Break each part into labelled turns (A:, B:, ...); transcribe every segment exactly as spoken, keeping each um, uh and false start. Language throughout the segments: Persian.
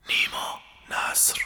A: نیما نصر.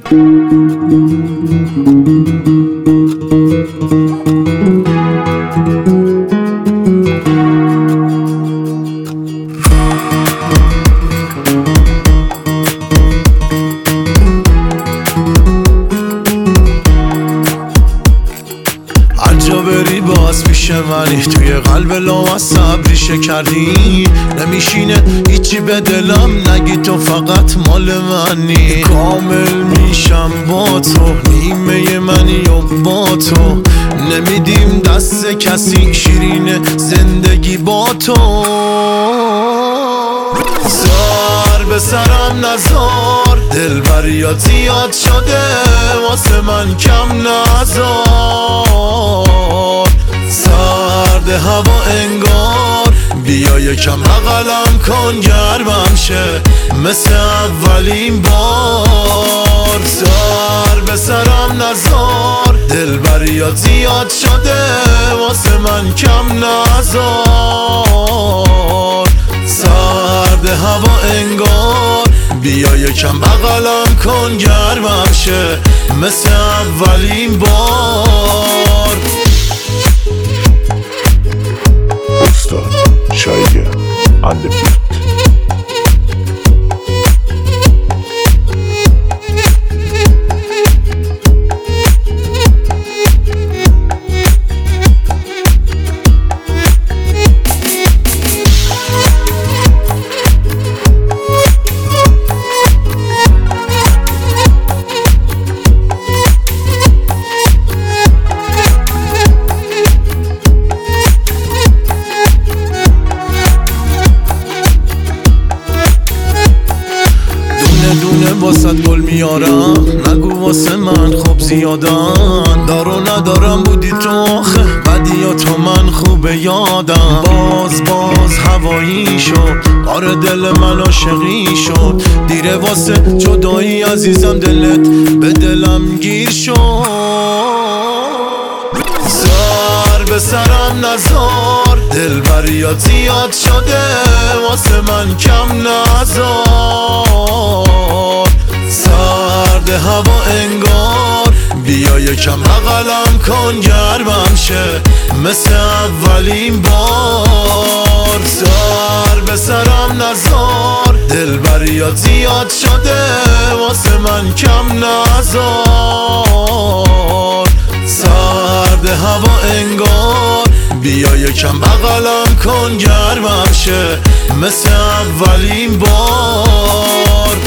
A: هرجا بری باز پیش منی، توی قلب لامصب ریشه کردی. نمیشینه هیچی به دلم نگی، تو فقط مال منی. کامل میشم با تو، نیمه منی و با تو. نمیدیم دست کسی، شیرین زندگی با تو. سر به سرم نزار، دلبریات زیاد شده واسه من کم نزار. سرد هوا انگار، بیا یکم بغلم کن گرمم شه مثل اولین بار. سر به سرم نزار، دلبریات زیاد شده واسه من کم نزار. سرد هوا انگار، بیا یکم بغلم کن گرمم شه مثل اولین بار.
B: استاد شایگه and the beat.
A: دونه واسه گل میارم، نگو واسه من خوب زیادن. دارو ندارم بودی تو آخه، بدی تو من خوب یادم. باز باز هوایی شد، کار دل من عاشقی شد. دیره واسه جدایی عزیزم، دلت به دلم گیر شد. سر به سرم نزار، دلبریات زیاد شده واسه من کم نزار. سرد هوا انگار، بیا یکم بغلم کن گرمم شه مثل اولین بار. سر به سرم نزار، دلبریات زیاد شده واسه من کم نزار. سرد هوا انگار، بیا یکم بغلم کن گرمم شه مثل اولین بار.